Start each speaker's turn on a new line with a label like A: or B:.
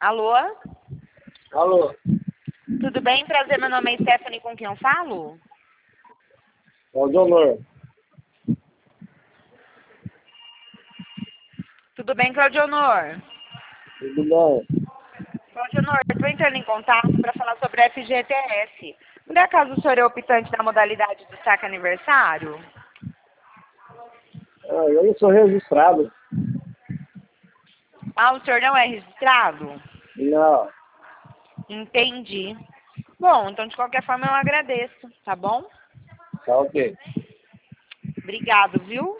A: Alô?
B: Alô,
A: Tudo bem? Prazer, meu nome é Stephanie, com quem eu falo?
B: Claudionor.
A: Tudo bem, Claudionor?
B: Tudo bom?
A: Claudionor, eu estou entrando em contato para falar sobre a FGTS. Por acaso o senhor é optante da modalidade do saque aniversário?
B: Ah, eu não sou registrado.
A: Ah, o senhor não é registrado?
B: Não,
A: Entendi. Bom, então de qualquer forma eu agradeço, tá bom?
B: tá ok.
A: Obrigado, viu?